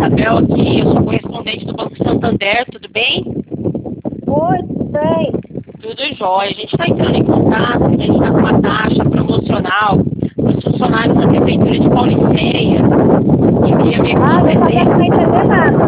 Isabel aqui, eu sou correspondente do Banco Santander, tudo bem? Oi, tudo bem? Tudo jóia. A gente está entrando em contato, a gente está com uma taxa promocional para os funcionários da Prefeitura de Pauliceia. Eu queria ver com Não você está dando para entender nada.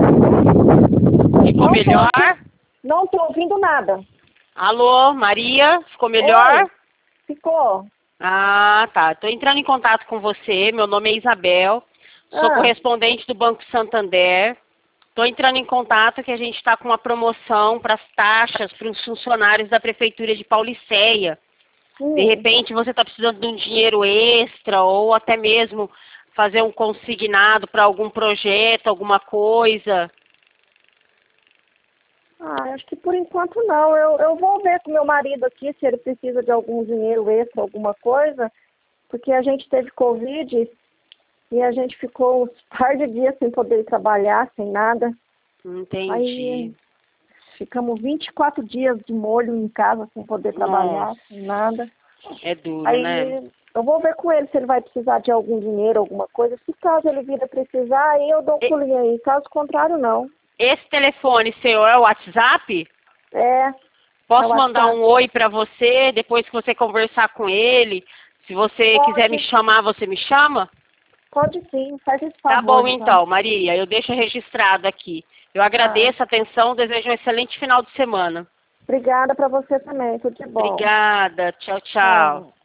ficou melhor. Não estou ouvindo nada. Alô, Maria, ficou melhor? Oi, ficou. Ah, tá. Estou entrando em contato com você. Meu nome é Isabel, sou correspondente do Banco Santander. Estou entrando em contato que a gente está com uma promoção para as taxas para os funcionários da Prefeitura de Pauliceia. De repente você está precisando de um dinheiro extra ou até mesmo fazer um consignado para algum projeto, alguma coisa. Acho que por enquanto não. Eu vou ver com meu marido aqui se ele precisa de algum dinheiro extra, alguma coisa, porque a gente teve Covid e a gente ficou uns par de dias sem poder trabalhar, sem nada. Entendi. Aí ficamos 24 dias de molho em casa sem poder trabalhar, sem nada. É duro, Aí né? eu vou ver com ele se ele vai precisar de algum dinheiro, alguma coisa. Se caso ele vir a precisar, aí eu dou um pulinho aí. Caso contrário, não. Esse telefone seu é o WhatsApp? É. Posso é o mandar WhatsApp. um oi para você, depois que você conversar com ele? Se você quiser me chamar, você me chama? Pode sim, faz esse Tá favor. bom então, Maria, eu deixo registrado aqui. Eu agradeço a atenção, desejo um excelente final de semana. Obrigada para você também, tudo de bom. Obrigada, tchau, tchau. Tchau.